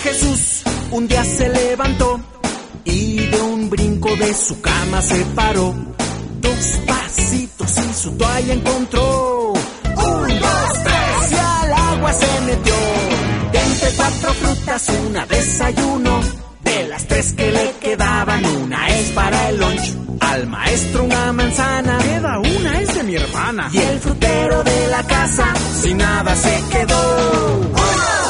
Jesús un día se levantó y de un brinco de su cama se paró. 2 pasitos y su toalla encontró. 1, 2, 3 y al agua se metió. De entre 4 frutas una desayuno. De las 3 que le quedaban, una es para el lunch. Al maestro una manzana, queda una, es de mi hermana. Y el frutero de la casa sin nada se quedó. 1,